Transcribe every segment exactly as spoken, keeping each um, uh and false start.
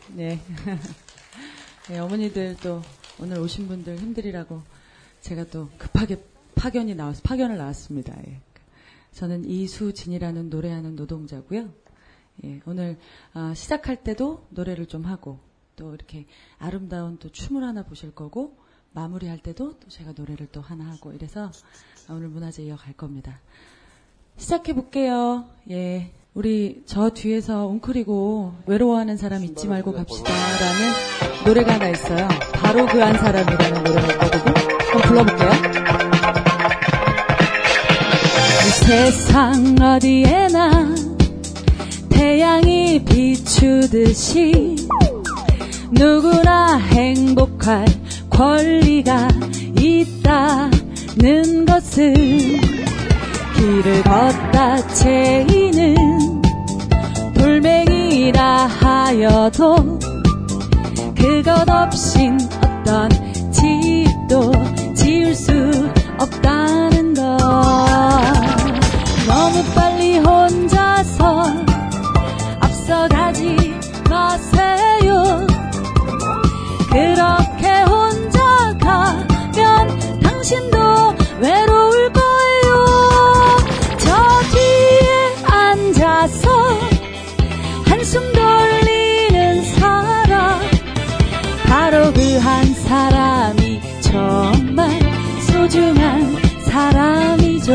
네. 네, 어머니들 또 오늘 오신 분들 힘들이라고 제가 또 급하게 파견이 나와서 파견을 나왔습니다. 예. 저는 이수진이라는 노래하는 노동자고요. 예, 오늘 어, 시작할 때도 노래를 좀 하고 또 이렇게 아름다운 또 춤을 하나 보실 거고 마무리할 때도 또 제가 노래를 또 하나 하고 이래서 오늘 문화제 이어갈 겁니다. 시작해 볼게요. 예, 우리 저 뒤에서 웅크리고 외로워하는 사람 잊지 말고 갑시다라는 노래가 하나 있어요. 바로 그 한 사람이라는 노래가 있거든요. 한번 불러볼게요. 이 세상 어디에나 태양이 비추듯이 누구나 행복할 권리가 있다는 것을 길을 걷다 채이는 돌멩이라 하여도 그것 없인 어떤 집도 지을 수 없다는 것. 너무 빨리 혼자서 앞서가지 마세요. 그렇게 혼자 가면 당신도 외로울 거예요. 저 뒤에 앉아서 한숨 돌리는 사람, 바로 그 한 사람이 정말 소중한 사람이죠.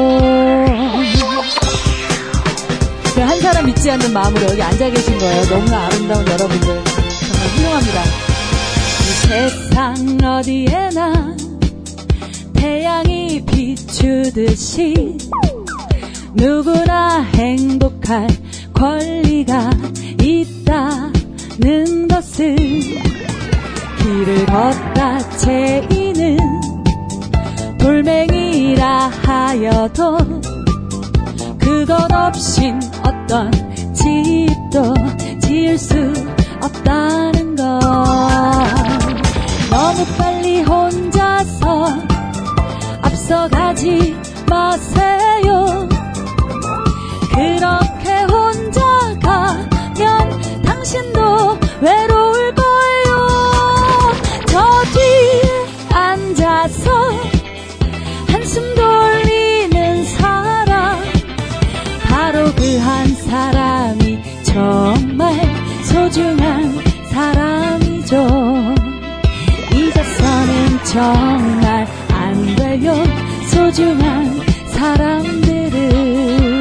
그 한 사람 잊지 않는 마음으로 여기 앉아 계신 거예요. 너무나 아름다운 여러분들 정말 훌륭합니다. 이 세상 어디에나 태양이 비추듯이 누구나 행복할 권리가 있다는 것을 길을 걷다 채이는 돌멩이라 하여도 그것 없인 어떤 집도 지을 수 없다는 것. 너무 빨리 혼자서 앞서가지 마세요. 그렇게 혼자 가면 당신도 외로울 거예요. 저 뒤에 앉아서 한숨 돌리는 사람, 바로 그 한 사람이 정말 소중한 사람이죠. 잊어서는 정말 안 돼요. 소중한 사람들을.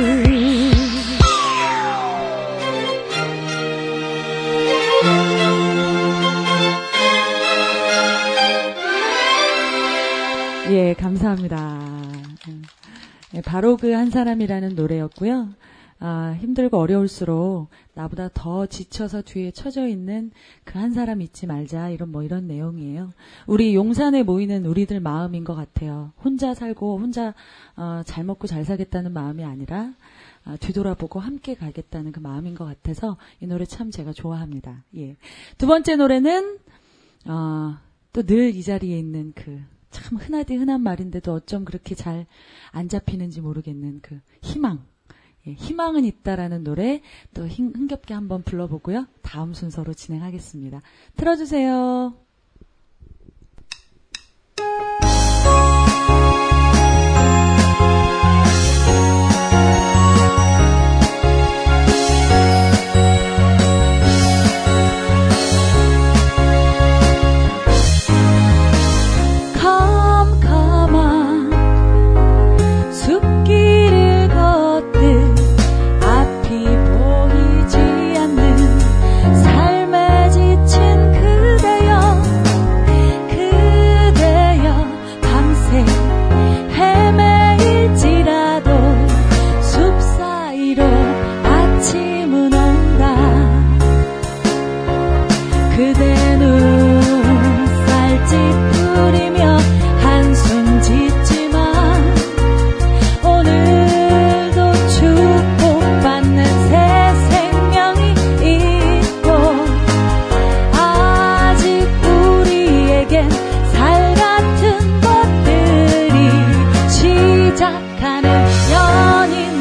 예, 감사합니다. 예, 바로 그 한 사람이라는 노래였고요. 아, 힘들고 어려울수록 나보다 더 지쳐서 뒤에 처져 있는 그 한 사람 잊지 말자, 이런 뭐 이런 내용이에요. 우리 용산에 모이는 우리들 마음인 것 같아요. 혼자 살고 혼자 어, 잘 먹고 잘 살겠다는 마음이 아니라 어, 뒤돌아보고 함께 가겠다는 그 마음인 것 같아서 이 노래 참 제가 좋아합니다. 예. 두 번째 노래는 어, 또 늘 이 자리에 있는 그 참 흔하디 흔한 말인데도 어쩜 그렇게 잘 안 잡히는지 모르겠는 그 희망. 예, 희망은 있다라는 노래 또 힘, 흥겹게 한번 불러보고요. 다음 순서로 진행하겠습니다. 틀어주세요. 삶에 지친 그대여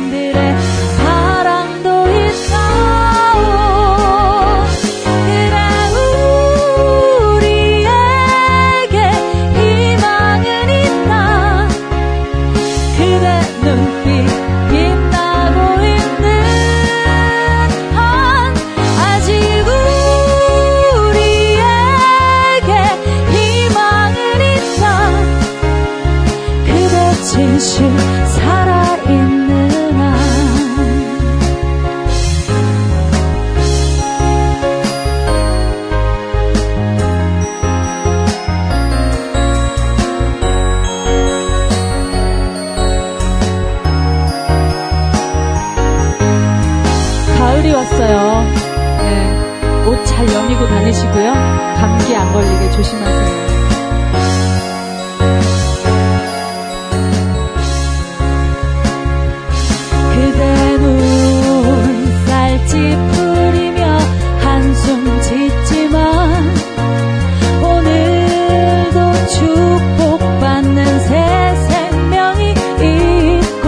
사랑도 있다오. 그래 진실 살아있는 한 가을이 왔어요. 네, 옷 잘 여미고 다니시고요. 감기 안 걸리게 조심하세요. 그대 눈 쌀집 뿌리며 한숨 짓지만 오늘도 축복받는 새 생명이 있고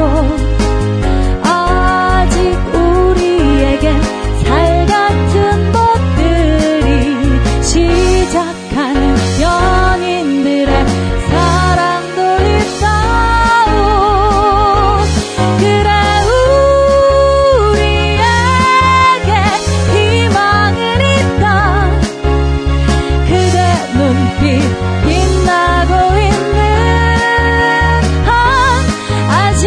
아직 우리에겐 살 같은 법들이 시작하는 연인들의 사랑도 있다오. 그래 우리에게 희망은 있다. 그대 눈빛 빛나고 있는 한 아직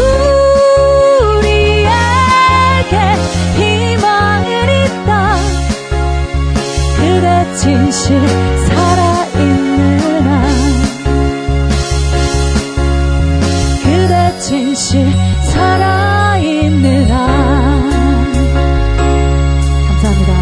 우리에게 희망은 있다. 그대 진실 살아있는 한 그대 진실 살아있는 한 감사합니다.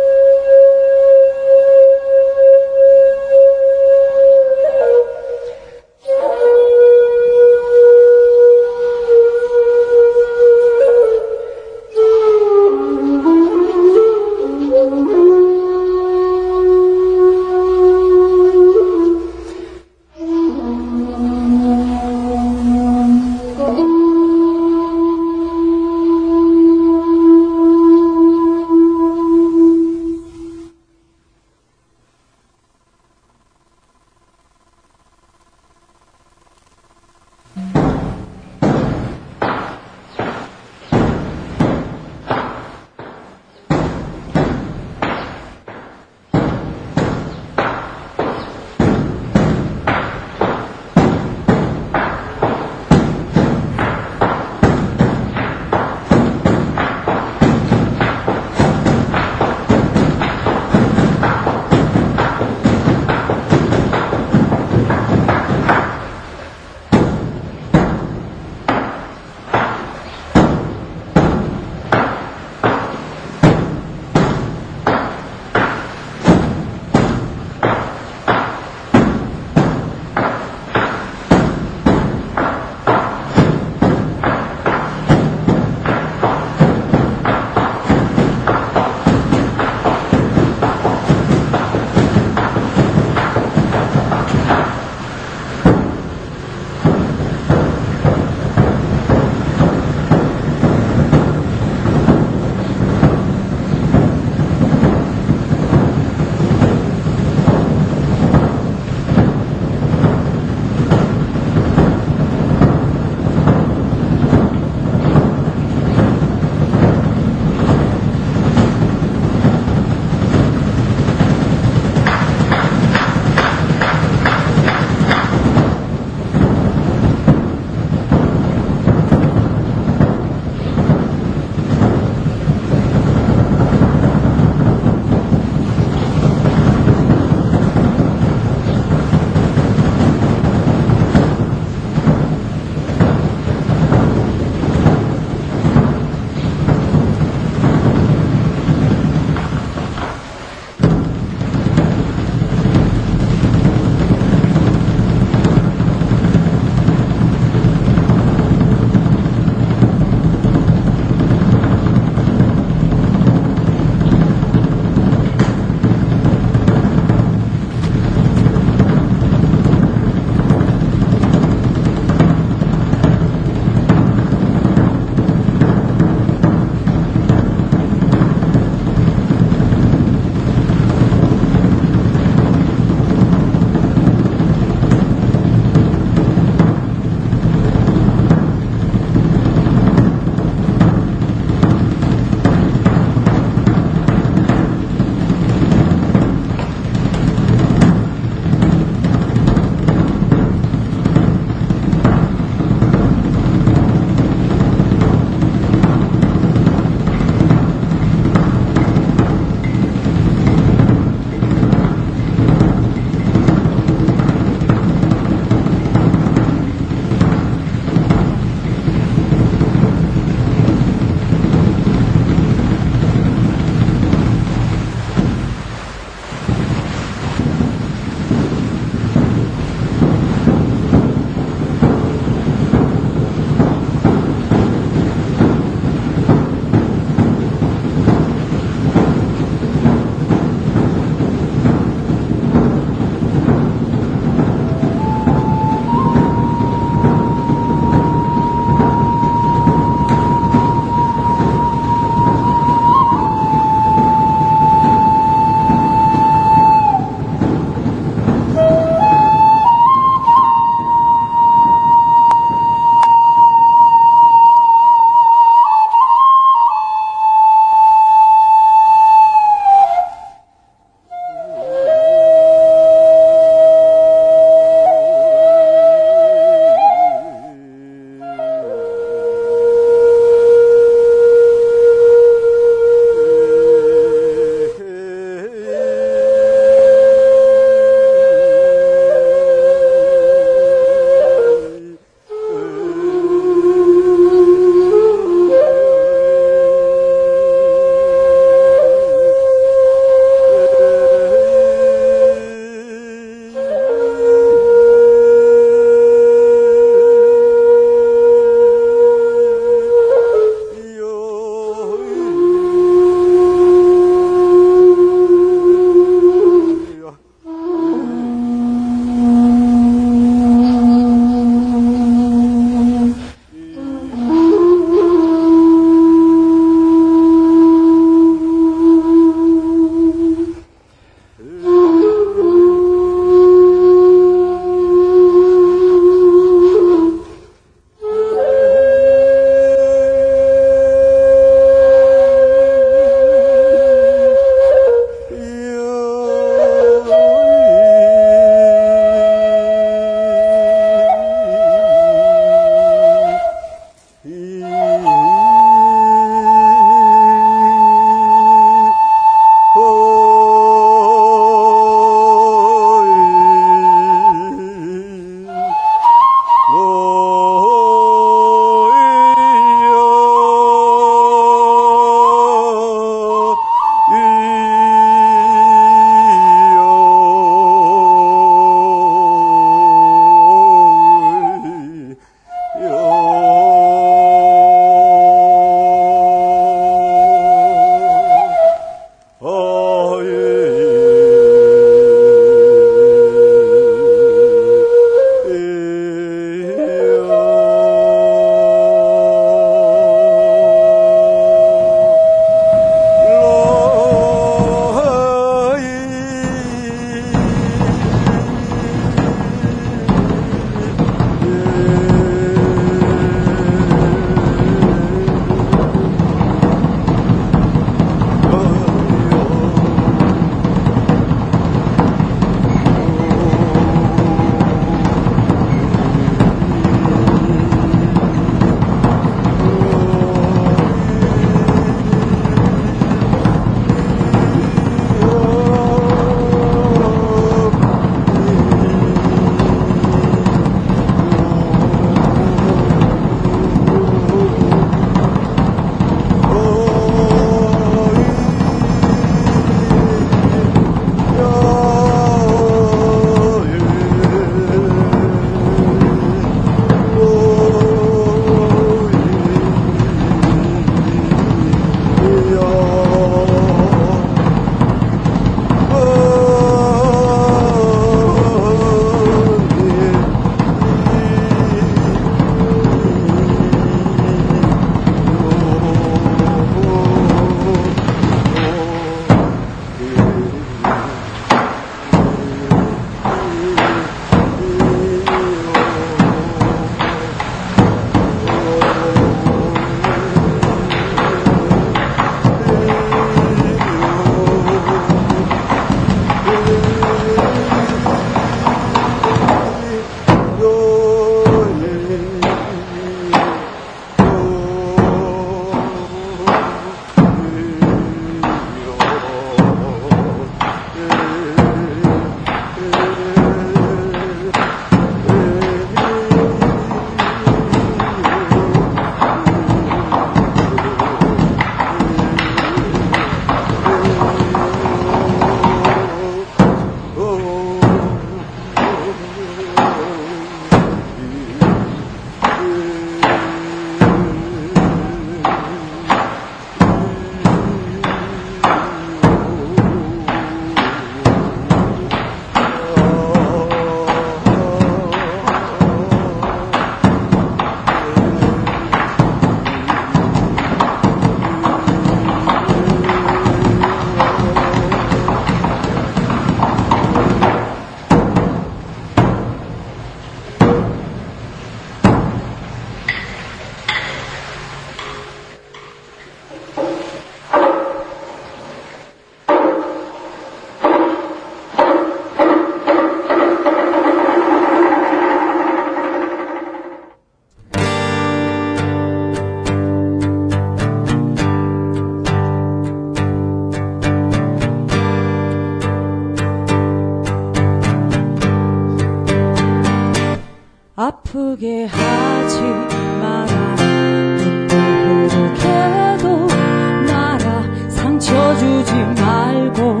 아프게 하지 마라. 눈물 흐르게도 마라. 상처 주지 말고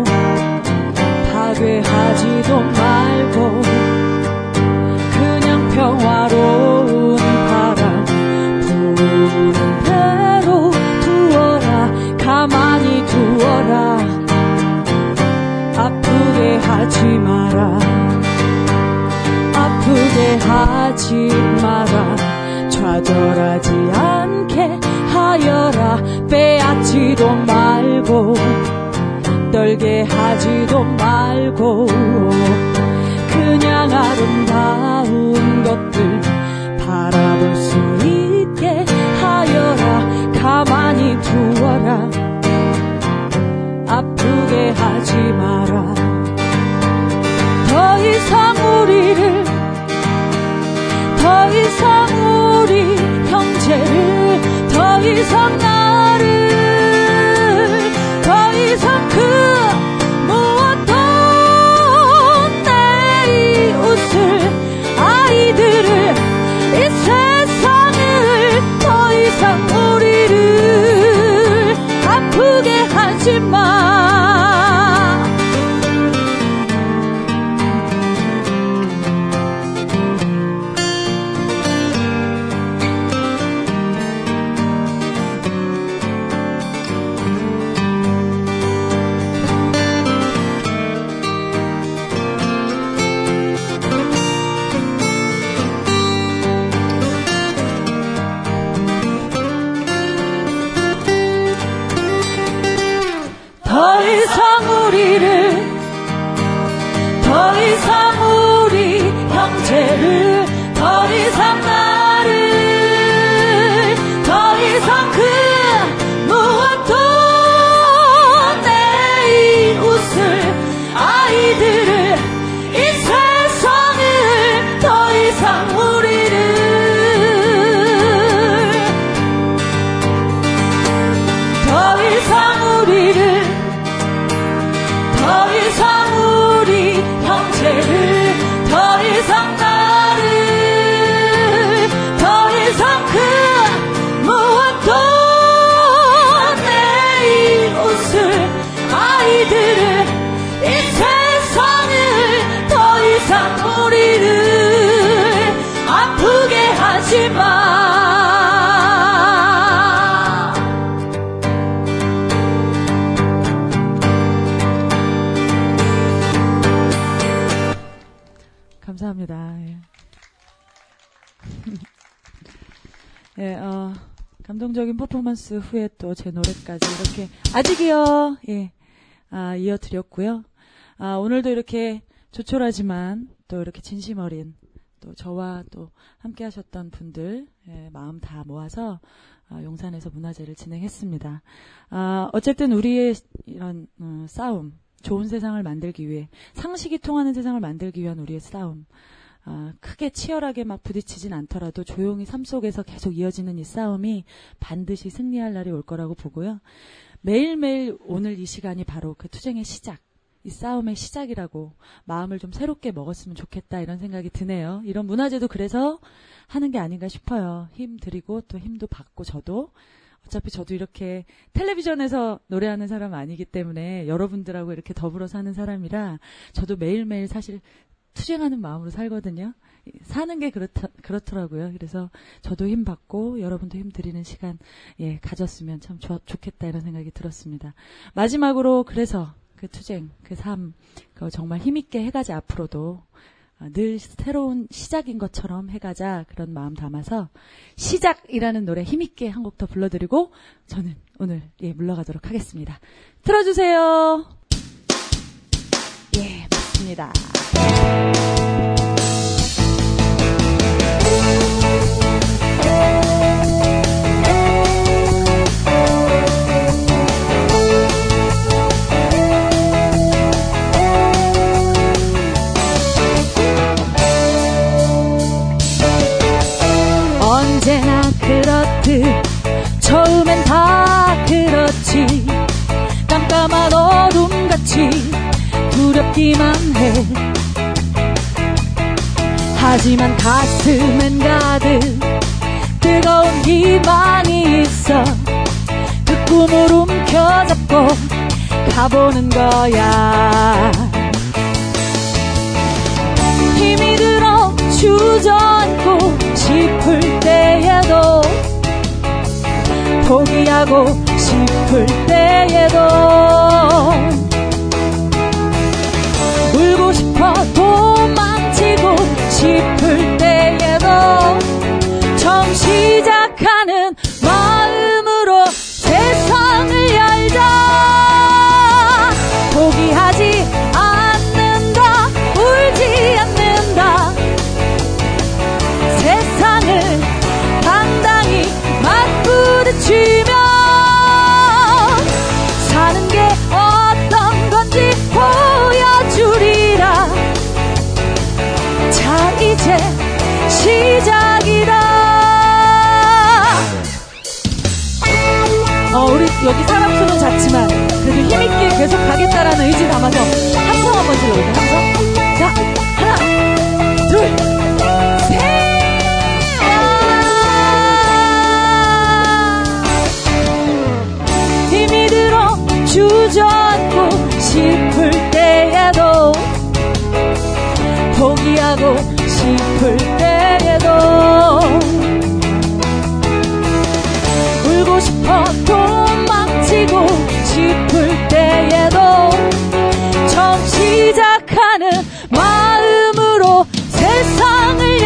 파괴하지도 말고 그냥 평화로운 바람 부는 대로 두어라. 가만히 두어라. 아프게 하지 마라. 아프게 하지 마라. 좌절하지 않게 하여라. 빼앗지도 말고 떨게 하지도 말고 그냥 아름다운 것들 바라볼 수 있게 하여라. 가만히 두어라. 아프게 하지 마라. 더 이상 우리를 더 이상 우리 형제를 더 이상 나를 더 이상 그 무엇도 내 이웃을 아이들을 이 세상을 더 이상 우리를 아프게 하지 마. 더 이상 우리를 더 이상 우리 형제를 더 이상 나를 더 이상 그 무엇도 내 이웃을 아이들을 이 세상을 더 이상 우리를 더 이상 우리를 더 이상 우리 형제를 더 이상 나를 더 이상 그 무엇도 내 이웃을 아이들을 이 세상을 더 이상 우리를 아프게 하지 마. 감사합니다. 예. 예, 어, 감동적인 퍼포먼스 후에 또 제 노래까지 이렇게 아직이요, 예, 아, 이어드렸고요. 아, 오늘도 이렇게 조촐하지만 또 이렇게 진심 어린 또 저와 또 함께 하셨던 분들, 예, 마음 다 모아서 아, 용산에서 문화제를 진행했습니다. 아, 어쨌든 우리의 이런 어, 싸움, 좋은 세상을 만들기 위해 상식이 통하는 세상을 만들기 위한 우리의 싸움, 아, 크게 치열하게 막 부딪히진 않더라도 조용히 삶 속에서 계속 이어지는 이 싸움이 반드시 승리할 날이 올 거라고 보고요. 매일매일 오늘 이 시간이 바로 그 투쟁의 시작, 이 싸움의 시작이라고 마음을 좀 새롭게 먹었으면 좋겠다 이런 생각이 드네요. 이런 문화제도 그래서 하는 게 아닌가 싶어요. 힘 드리고 또 힘도 받고 저도 어차피 저도 이렇게 텔레비전에서 노래하는 사람 아니기 때문에 여러분들하고 이렇게 더불어 사는 사람이라 저도 매일매일 사실 투쟁하는 마음으로 살거든요. 사는 게 그렇다, 그렇더라고요. 그래서 저도 힘 받고 여러분도 힘 드리는 시간, 예, 가졌으면 참 좋, 좋겠다 이런 생각이 들었습니다. 마지막으로 그래서 그 투쟁, 그 삶, 그 정말 힘있게 해가자 앞으로도 늘 새로운 시작인 것처럼 해가자 그런 마음 담아서 시작이라는 노래 힘있게 한 곡 더 불러드리고 저는 오늘 예 물러가도록 하겠습니다. 틀어주세요. 예, 맞습니다. 언제나 그렇듯 처음엔 다 그렇지 깜깜한 어둠같이 두렵기만 해 하지만 가슴엔 가득 뜨거운 희망이 있어 그 꿈을 움켜잡고 가보는 거야. 힘이 들어 주저앉고 싶을 때에도 포기하고 싶을 때에도 울고 싶어 도망치고 싶을 때에도 처음 시작하는 마음으로 세상을 열자. 포기하지 않는다, 울지 않는다. 세상을 당당히 맞부딪히며 사는 게 어떤 건지 보여주리라. 자, 이제 시작이다. 어, 우리 여기 사람 수는 작지만 그래도 힘있게 계속 가겠다라는 의지 담아서 함성 한번 질러볼게요. 함성. 자, 하나, 둘, 셋. 힘이 들어 주저앉고 싶을 때에도 포기하고 싶을 때에도 울고 싶어 도망치고 싶을 때에도 처음 시작하는 마음으로 세상을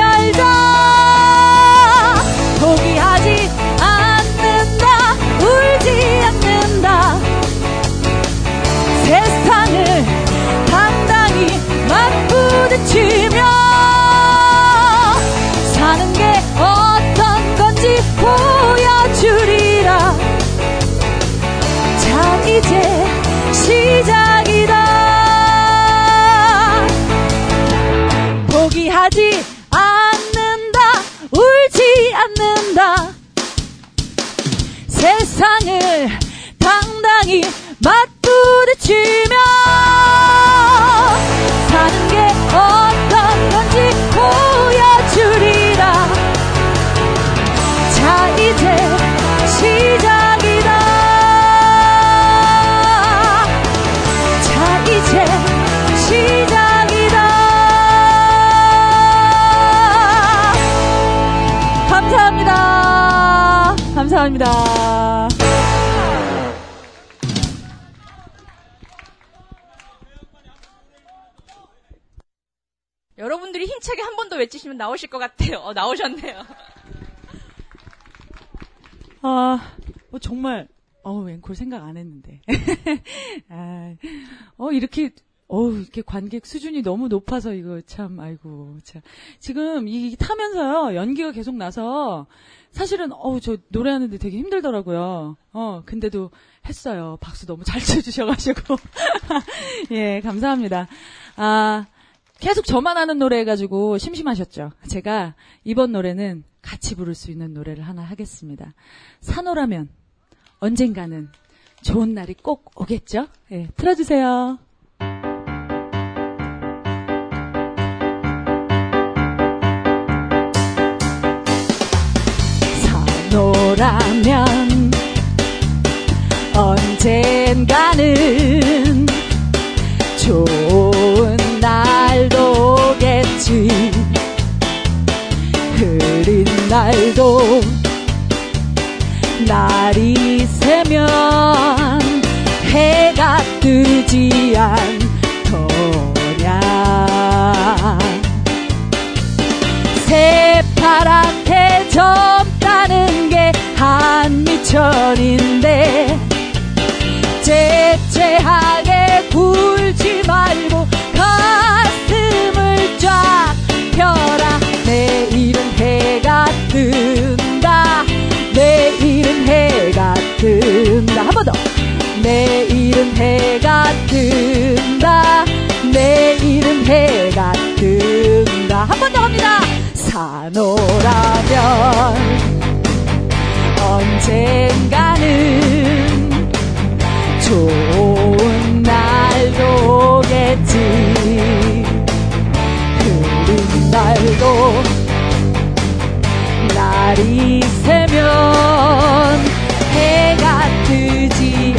열자. 포기하지 않는다, 울지 않는다. 세상을 당당히 맞부딪히며 사는 게 어떤 건지 보여주리라. 자, 이제 시작이다. 포기하지 않는다, 울지 않는다. 세상을 당당히 맞부딪히며 사는 게 어떤 건지 보여주리라. 자, 이제 시작이다. 자, 이제 시작이다. 감사합니다. 감사합니다. 여러분들이 힘차게 한 번 더 외치시면 나오실 것 같아요. 어, 나오셨네요. 아, 뭐 정말, 어, 앵콜 생각 안 했는데. 아, 어, 이렇게, 어, 이렇게 관객 수준이 너무 높아서 이거 참, 아이고, 참. 지금 이 타면서요, 연기가 계속 나서, 사실은, 어우, 저 노래하는데 되게 힘들더라고요. 어, 근데도 했어요. 박수 너무 잘 쳐주셔가지고. 예, 감사합니다. 아, 계속 저만 하는 노래 해가지고 심심하셨죠? 제가 이번 노래는 같이 부를 수 있는 노래를 하나 하겠습니다. 산호라면 언젠가는 좋은 날이 꼭 오겠죠? 예, 틀어주세요. 산호라면 언젠가는 좋은 날도 오겠지. 흐린 날도 날이 새면 해가 뜨지 않더냐. 새파랗게 젊다는 게 한미천인데 째째하게 굴지 말고 가슴을 쫙 펴라. 내일은 해가 뜬다. 내일은 해가 뜬다. 한 번 더. 내일은 해가 뜬다. 내일은 해가 뜬다. 한 번 더 갑니다. 산호라면 언젠가는 좋은 날도 오겠지. 흐린 날 오늘도 날이 새면 해가 뜨지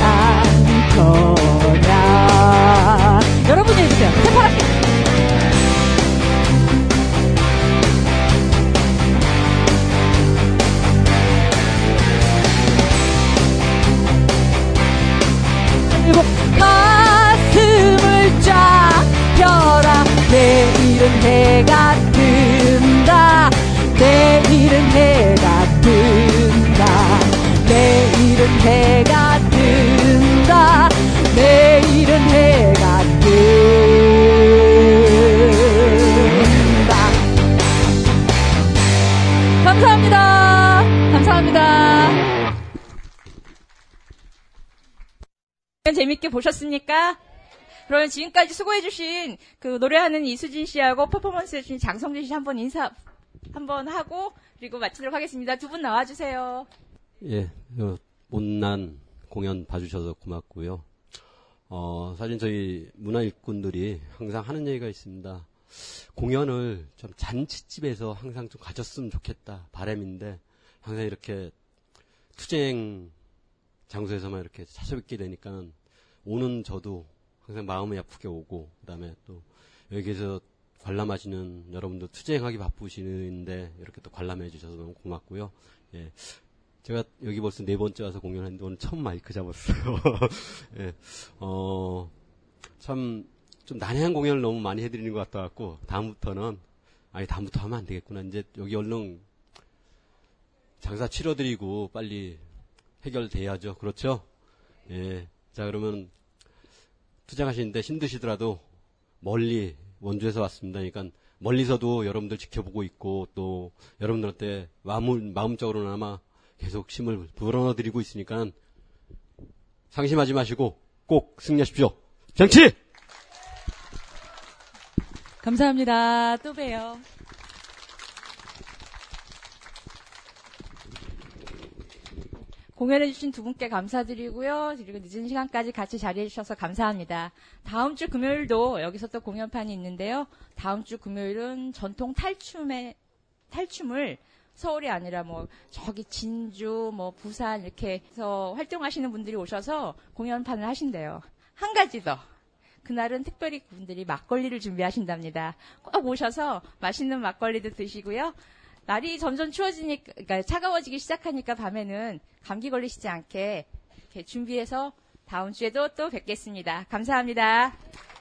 않거냐. 여러분이 해주세요. 새파랗게. 가슴을 쫙 펴라. 내일은 해가 뜬다. 내일은 해가 뜬다. 내일은 해가 뜬다. 내일은 해가 뜬다. 감사합니다. 감사합니다. 재밌게 보셨습니까? 그러면 지금까지 수고해주신 그 노래하는 이수진 씨하고 퍼포먼스 해주신 장성진 씨 한번 인사 한번 하고 그리고 마치도록 하겠습니다. 두 분 나와주세요. 예, 못난 공연 봐주셔서 고맙고요. 어, 사실 저희 문화 일꾼들이 항상 하는 얘기가 있습니다. 공연을 좀 잔치집에서 항상 좀 가졌으면 좋겠다 바람인데 항상 이렇게 투쟁 장소에서만 이렇게 찾아뵙게 되니까 오는 저도 항상 마음이 아프게 오고 그다음에 또 여기에서 관람하시는 여러분도 투쟁하기 바쁘시는데 이렇게 또 관람해 주셔서 너무 고맙고요. 예. 제가 여기 벌써 네 번째 와서 공연했는데 오늘 처음 마이크 잡았어요. 예. 어, 참 좀 난해한 공연을 너무 많이 해드리는 것 같아갖고 다음부터는 아니 다음부터 하면 안 되겠구나. 이제 여기 얼른 장사 치러드리고 빨리 해결돼야죠. 그렇죠? 예. 자, 그러면 투쟁하시는데 힘드시더라도 멀리 원주에서 왔습니다. 그러니까 멀리서도 여러분들 지켜보고 있고 또 여러분들한테 마음, 마음적으로나마 계속 힘을 불어넣어드리고 있으니까 상심하지 마시고 꼭 승리하십시오. 정치! 감사합니다. 또 봬요. 공연해주신 두 분께 감사드리고요. 그리고 늦은 시간까지 같이 자리해주셔서 감사합니다. 다음 주 금요일도 여기서 또 공연판이 있는데요. 다음 주 금요일은 전통 탈춤의, 탈춤을 서울이 아니라 뭐 저기 진주, 뭐 부산 이렇게 해서 활동하시는 분들이 오셔서 공연판을 하신대요. 한 가지 더. 그날은 특별히 그분들이 막걸리를 준비하신답니다. 꼭 오셔서 맛있는 막걸리도 드시고요. 날이 점점 추워지니까, 그러니까 차가워지기 시작하니까 밤에는 감기 걸리시지 않게 이렇게 준비해서 다음 주에도 또 뵙겠습니다. 감사합니다.